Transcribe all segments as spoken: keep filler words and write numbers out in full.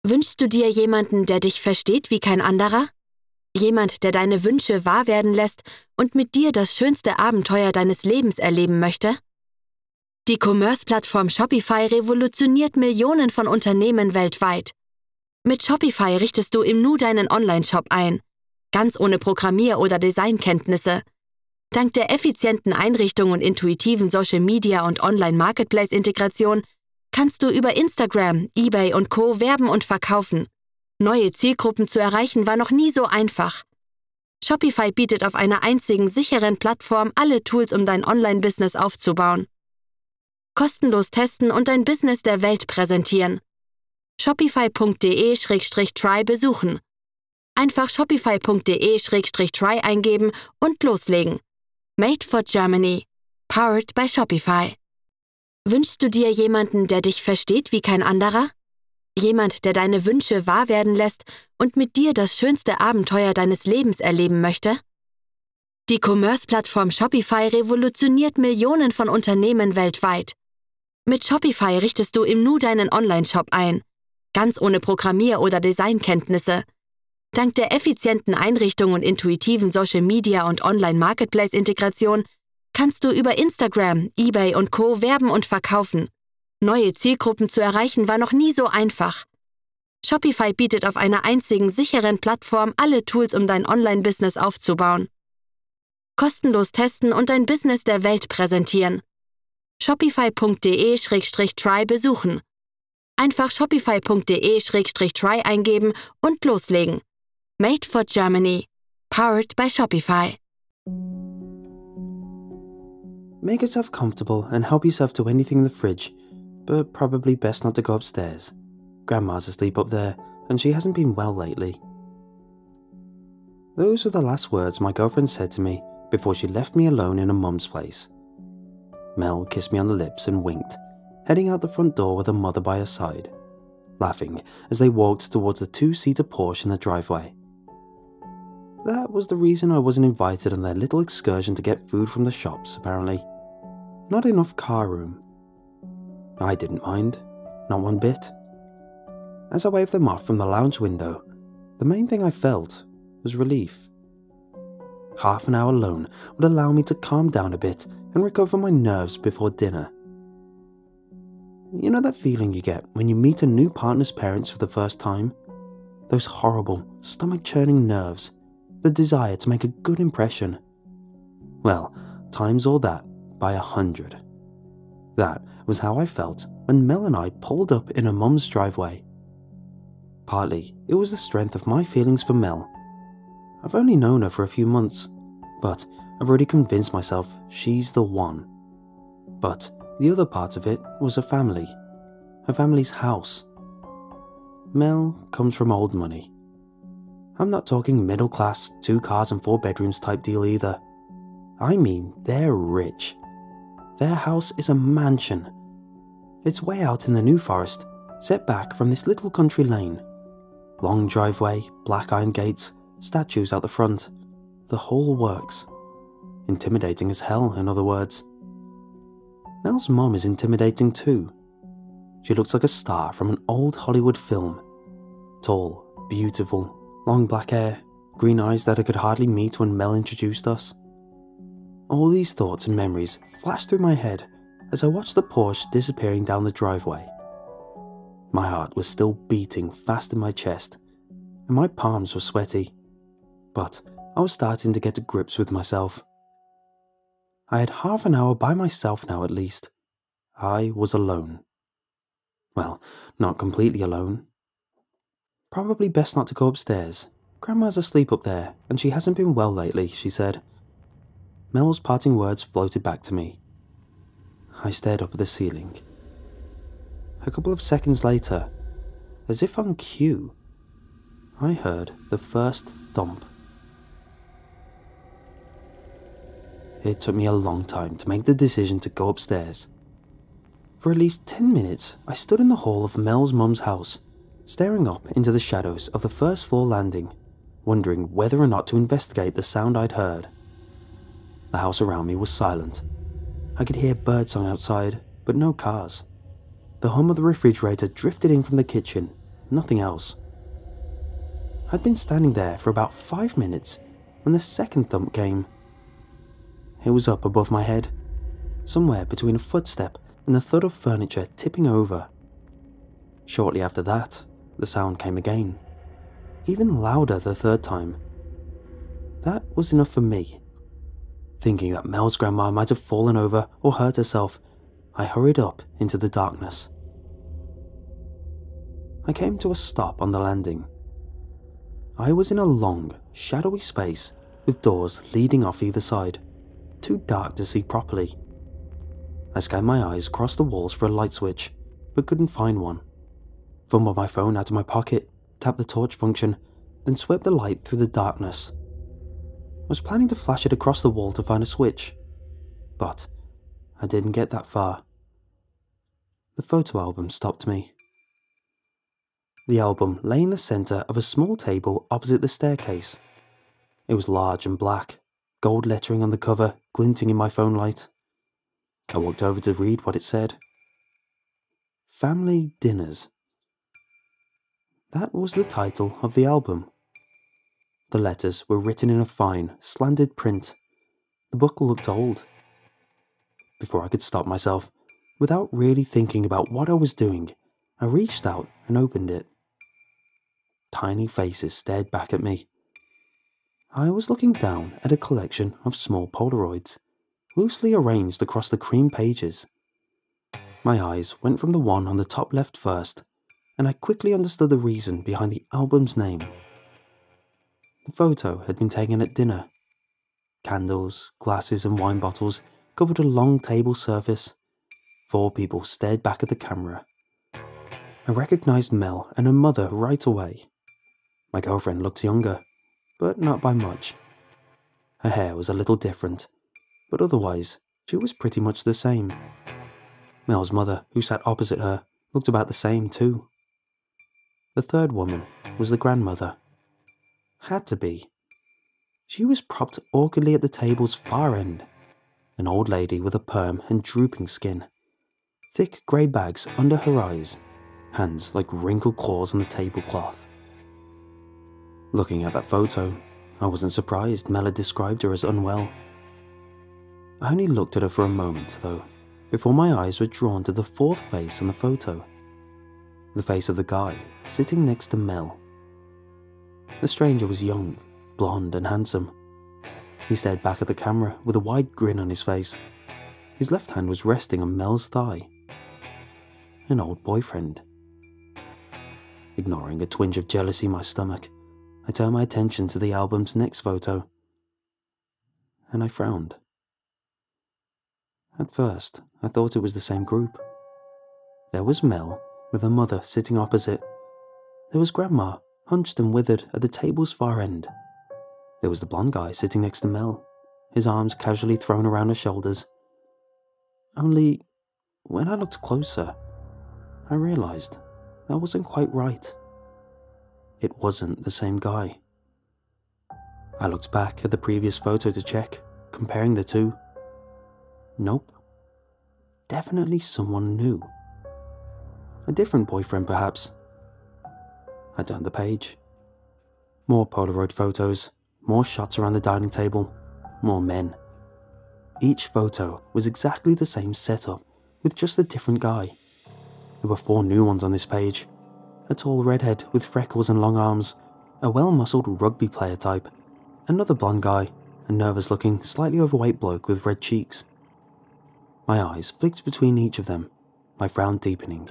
Wünschst du dir jemanden, der dich versteht wie kein anderer? Jemand, der deine Wünsche wahr werden lässt und mit dir das schönste Abenteuer deines Lebens erleben möchte? Die Commerce-Plattform Shopify revolutioniert Millionen von Unternehmen weltweit. Mit Shopify richtest du im Nu deinen Online-Shop ein, ganz ohne Programmier- oder Designkenntnisse. Dank der effizienten Einrichtung und intuitiven Social-Media- und Online-Marketplace-Integration kannst du über Instagram, eBay und Co. werben und verkaufen. Neue Zielgruppen zu erreichen war noch nie so einfach. Shopify bietet auf einer einzigen sicheren Plattform alle Tools, um dein Online-Business aufzubauen. Kostenlos testen und dein Business der Welt präsentieren. shopify punkt de slash try besuchen. Einfach shopify punkt de slash try eingeben und loslegen. Made for Germany. Powered by Shopify. Wünschst du dir jemanden, der dich versteht wie kein anderer? Jemand, der deine Wünsche wahr werden lässt und mit dir das schönste Abenteuer deines Lebens erleben möchte? Die Commerce-Plattform Shopify revolutioniert Millionen von Unternehmen weltweit. Mit Shopify richtest du im Nu deinen Online-Shop ein, ganz ohne Programmier- oder Designkenntnisse. Dank der effizienten Einrichtung und intuitiven Social-Media- und Online-Marketplace-Integration kannst du über Instagram, eBay und Co. werben und verkaufen. Neue Zielgruppen zu erreichen war noch nie so einfach. Shopify bietet auf einer einzigen sicheren Plattform alle Tools, um dein Online-Business aufzubauen. Kostenlos testen und dein Business der Welt präsentieren. shopify punkt de slash try besuchen. Einfach shopify punkt de slash try eingeben und loslegen. Made for Germany. Powered by Shopify. Make yourself comfortable and help yourself to anything in the fridge, but probably best not to go upstairs. Grandma's asleep up there, and she hasn't been well lately. Those were the last words my girlfriend said to me before she left me alone in her mum's place. Mel kissed me on the lips and winked, heading out the front door with her mother by her side, laughing as they walked towards the two-seater Porsche in the driveway. That was the reason I wasn't invited on their little excursion to get food from the shops, apparently. Not enough car room. I didn't mind, not one bit. As I waved them off from the lounge window, the main thing I felt was relief. Half an hour alone would allow me to calm down a bit and recover my nerves before dinner. You know that feeling you get when you meet a new partner's parents for the first time? Those horrible, stomach-churning nerves, the desire to make a good impression. Well, times all that by a hundred. That was how I felt when Mel and I pulled up in her mum's driveway. Partly, it was the strength of my feelings for Mel. I've only known her for a few months, but I've already convinced myself she's the one. But the other part of it was her family, her family's house. Mel comes from old money. I'm not talking middle class, two cars and four bedrooms type deal either. I mean, they're rich. Their house is a mansion. It's way out in the New Forest, set back from this little country lane. Long driveway, black iron gates, statues out the front. The whole works. Intimidating as hell, in other words. Mel's mum is intimidating too. She looks like a star from an old Hollywood film. Tall, beautiful, long black hair, green eyes that I could hardly meet when Mel introduced us. All these thoughts and memories flashed through my head as I watched the Porsche disappearing down the driveway. My heart was still beating fast in my chest, and my palms were sweaty, but I was starting to get to grips with myself. I had half an hour by myself now at least. I was alone. Well, not completely alone. Probably best not to go upstairs. Grandma's asleep up there, and she hasn't been well lately, she said. Mel's parting words floated back to me. I stared up at the ceiling. A couple of seconds later, as if on cue, I heard the first thump. It took me a long time to make the decision to go upstairs. For at least ten minutes, I stood in the hall of Mel's mum's house, staring up into the shadows of the first floor landing, wondering whether or not to investigate the sound I'd heard. The house around me was silent. I could hear birdsong outside, but no cars. The hum of the refrigerator drifted in from the kitchen, nothing else. I'd been standing there for about five minutes when the second thump came. It was up above my head, somewhere between a footstep and the thud of furniture tipping over. Shortly after that, the sound came again, even louder the third time. That was enough for me. Thinking that Mel's grandma might have fallen over or hurt herself, I hurried up into the darkness. I came to a stop on the landing. I was in a long, shadowy space with doors leading off either side, too dark to see properly. I scanned my eyes across the walls for a light switch, but couldn't find one. Fumbled my phone out of my pocket, tapped the torch function, then swept the light through the darkness. I was planning to flash it across the wall to find a switch, but I didn't get that far. The photo album stopped me. The album lay in the centre of a small table opposite the staircase. It was large and black, gold lettering on the cover glinting in my phone light. I walked over to read what it said. Family Dinners. That was the title of the album. The letters were written in a fine, slanted print. The book looked old. Before I could stop myself, without really thinking about what I was doing, I reached out and opened it. Tiny faces stared back at me. I was looking down at a collection of small Polaroids, loosely arranged across the cream pages. My eyes went from the one on the top left first, and I quickly understood the reason behind the album's name. The photo had been taken at dinner. Candles, glasses and wine bottles covered a long table surface. Four people stared back at the camera. I recognized Mel and her mother right away. My girlfriend looked younger, but not by much. Her hair was a little different, but otherwise she was pretty much the same. Mel's mother, who sat opposite her, looked about the same too. The third woman was the grandmother. Had to be. She was propped awkwardly at the table's far end, an old lady with a perm and drooping skin, thick grey bags under her eyes, hands like wrinkled claws on the tablecloth. Looking at that photo, I wasn't surprised Mel had described her as unwell. I only looked at her for a moment, though, before my eyes were drawn to the fourth face on the photo. The face of the guy sitting next to Mel. The stranger was young, blonde and handsome. He stared back at the camera with a wide grin on his face. His left hand was resting on Mel's thigh. An old boyfriend. Ignoring a twinge of jealousy in my stomach, I turned my attention to the album's next photo, and I frowned. At first, I thought it was the same group. There was Mel, with her mother sitting opposite. There was Grandma, hunched and withered at the table's far end. There was the blonde guy sitting next to Mel, his arms casually thrown around her shoulders. Only, when I looked closer, I realized that wasn't quite right. It wasn't the same guy. I looked back at the previous photo to check, comparing the two. Nope. Definitely someone new. A different boyfriend, perhaps. I turned the page. More Polaroid photos, more shots around the dining table, more men. Each photo was exactly the same setup, with just a different guy. There were four new ones on this page. A tall redhead with freckles and long arms, a well-muscled rugby player type, another blonde guy, a nervous-looking, slightly overweight bloke with red cheeks. My eyes flicked between each of them, my frown deepening.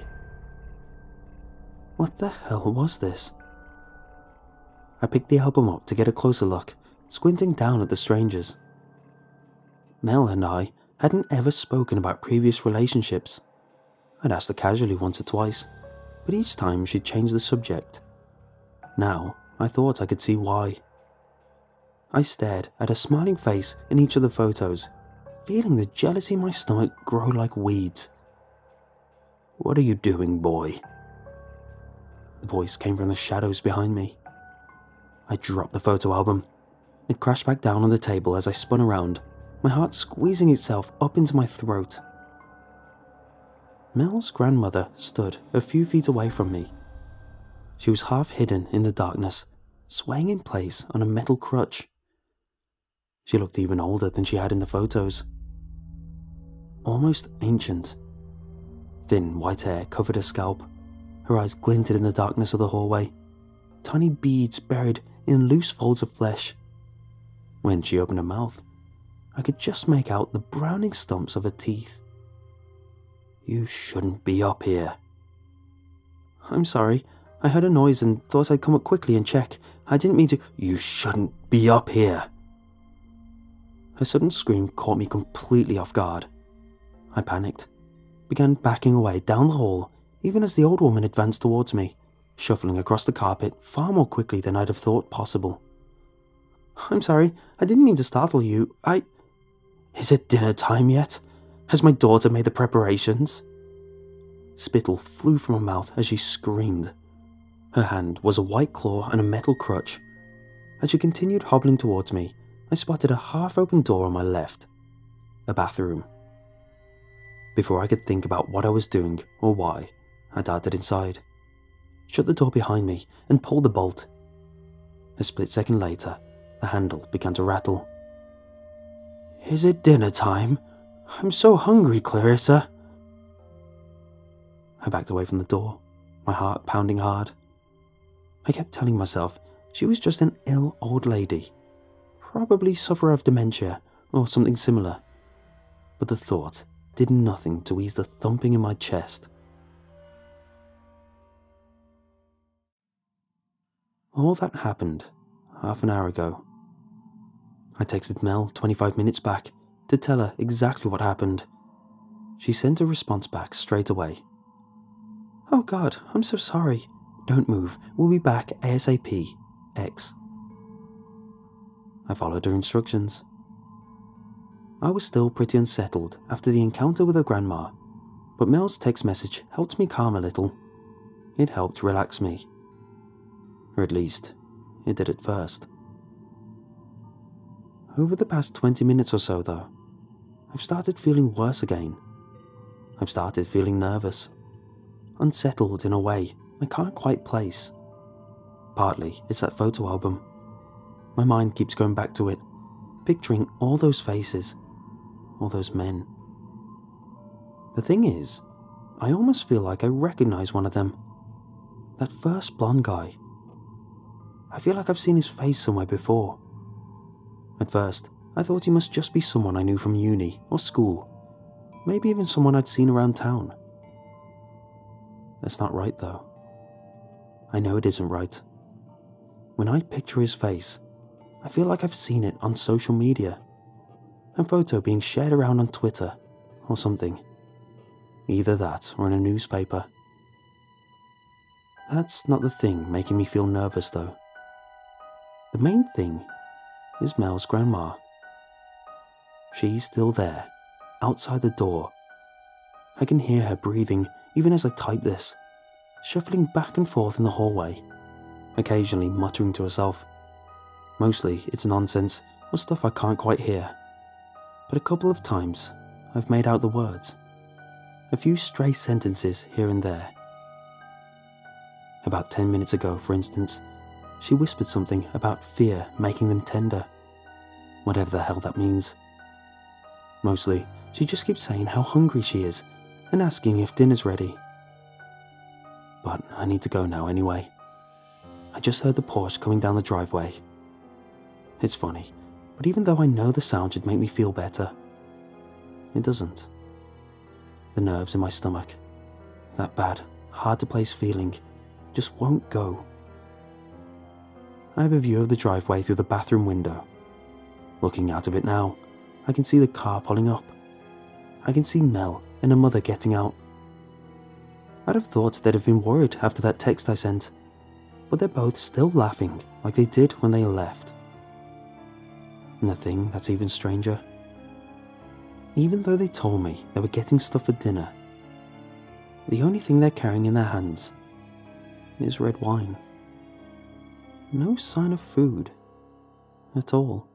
What the hell was this? I picked the album up to get a closer look, squinting down at the strangers. Mel and I hadn't ever spoken about previous relationships. I'd asked her casually once or twice, but each time she'd changed the subject. Now, I thought I could see why. I stared at her smiling face in each of the photos, feeling the jealousy in my stomach grow like weeds. "What are you doing, boy?" The voice came from the shadows behind me. I dropped the photo album. It crashed back down on the table as I spun around, my heart squeezing itself up into my throat. Mel's grandmother stood a few feet away from me. She was half hidden in the darkness, swaying in place on a metal crutch. She looked even older than she had in the photos. Almost ancient. Thin white hair covered her scalp. Her eyes glinted in the darkness of the hallway, tiny beads buried in loose folds of flesh. When she opened her mouth, I could just make out the browning stumps of her teeth. "You shouldn't be up here." "I'm sorry. I heard a noise and thought I'd come up quickly and check. I didn't mean to." "You shouldn't be up here." Her sudden scream caught me completely off guard. I panicked, began backing away down the hall, even as the old woman advanced towards me, shuffling across the carpet far more quickly than I'd have thought possible. "I'm sorry. I didn't mean to startle you. I..." "Is it dinner time yet? Has my daughter made the preparations?" Spittle flew from her mouth as she screamed. Her hand was a white claw and a metal crutch. As she continued hobbling towards me, I spotted a half-open door on my left. A bathroom. Before I could think about what I was doing or why, I darted inside, shut the door behind me, and pulled the bolt. A split second later, the handle began to rattle. "Is it dinner time? I'm so hungry, Clarissa." I backed away from the door, my heart pounding hard. I kept telling myself she was just an ill old lady, probably sufferer of dementia or something similar, but the thought did nothing to ease the thumping in my chest. All that happened half an hour ago. I texted Mel twenty-five minutes back to tell her exactly what happened. She sent a response back straight away. "Oh God, I'm so sorry. Don't move. We'll be back ASAP. X." I followed her instructions. I was still pretty unsettled after the encounter with her grandma, but Mel's text message helped me calm a little. It helped relax me. Or at least, it did at first. Over the past twenty minutes or so, though, I've started feeling worse again. I've started feeling nervous, unsettled in a way I can't quite place. Partly, it's that photo album. My mind keeps going back to it, picturing all those faces, all those men. The thing is, I almost feel like I recognize one of them. That first blonde guy. I feel like I've seen his face somewhere before. At first, I thought he must just be someone I knew from uni or school, maybe even someone I'd seen around town. That's not right, though. I know it isn't right. When I picture his face, I feel like I've seen it on social media, a photo being shared around on Twitter or something. Either that or in a newspaper. That's not the thing making me feel nervous, though. The main thing is Mel's grandma. She's still there, outside the door. I can hear her breathing even as I type this, shuffling back and forth in the hallway, occasionally muttering to herself. Mostly it's nonsense or stuff I can't quite hear, but a couple of times I've made out the words, a few stray sentences here and there. About ten minutes ago, for instance, she whispered something about fear making them tender, whatever the hell that means. Mostly, she just keeps saying how hungry she is and asking if dinner's ready. But I need to go now anyway. I just heard the Porsche coming down the driveway. It's funny, but even though I know the sound should make me feel better, it doesn't. The nerves in my stomach, that bad, hard-to-place feeling, just won't go. I have a view of the driveway through the bathroom window. Looking out of it now, I can see the car pulling up. I can see Mel and her mother getting out. I'd have thought they'd have been worried after that text I sent, but they're both still laughing like they did when they left. And the thing that's even stranger, even though they told me they were getting stuff for dinner, the only thing they're carrying in their hands is red wine. No sign of food at all.